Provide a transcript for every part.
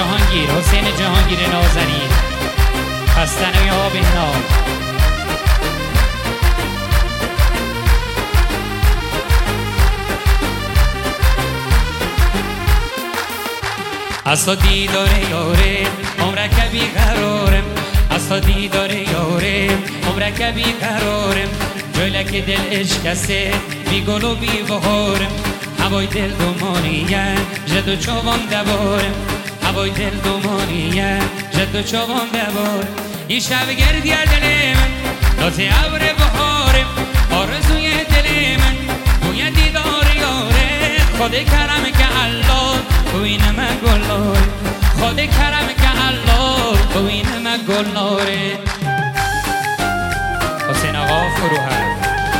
جهانگیر حسین جهانگیر نازنین خستن یا بهنا از تو دیدار یاره عمرک بی قرارم از تو دیدار یاره عمرک بی قرارم جویلک دل اشکسته بی گل و بی بهارم هوای دل دومانیه جد و چوان دبارم هوای دل دومانیه جد و چوان دبارم این شب گردی دل من ناز ابر بهارم آرزوی دل من بوی دیدار یاره خود کرم که الله بوی نمه گلاره خود کرم که الله بوی نمه گلاره حسین آقا فروهر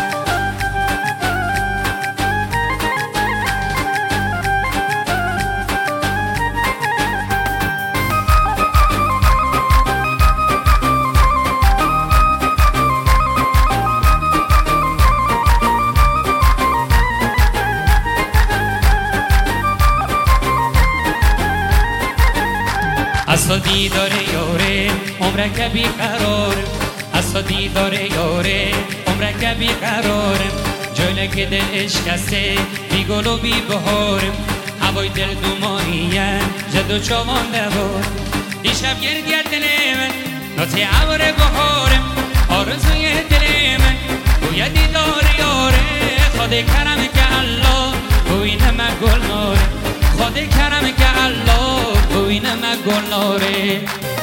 از تو دیدار یاره عمرک بی قرارم از تو دیدار یاره عمرک بی قرارم جویلک دل اشکسته بی گل و بی بهارم هوای دل دومانیه جد و چوان دبارم این شب گردی دل من ناز ابر بهارم آرزوی دل من بوی دیدار یاره خود کرم که الله بوی نمه گلاره خود کرم که الله بوی نمه گلاره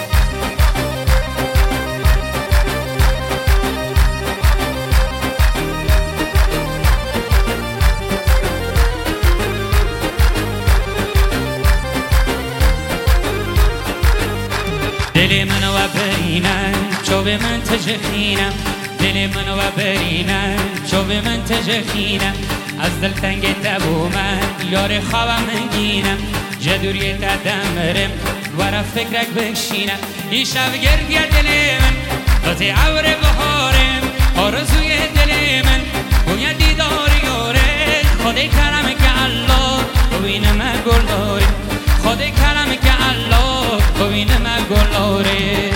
دل منو برینه چو به من تجخینم دل منو برینه چو به من تجخینم از دل تنگ لبو من یار خوابم نگینم جدوری تدمرم ورا فکرک بکشینم این شب گردی دل من ناز ابر بهارم آرزوی دل من بوی دیدار یاره خود کرم که الله بوی نمه گلاره خود کرم که الله بوی نمه گلاره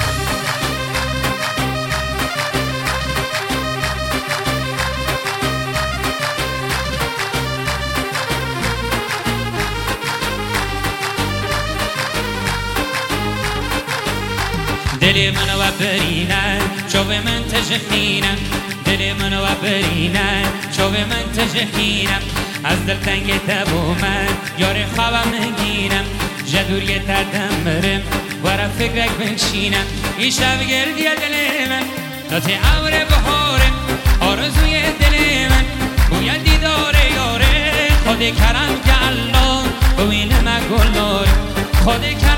دل منو برینه چو به من تجخینم دل منو برینه چو به من تجخینم از دل تنگ تبو من یار خوابم نگینم جدوری تدمرم ورا فکرک بنشینم این شب گردی دل من ناز ابر بهارم آرزوی دل من بوی دیدار یاره خود کرم که الله بوی نمه گلاره خود کرم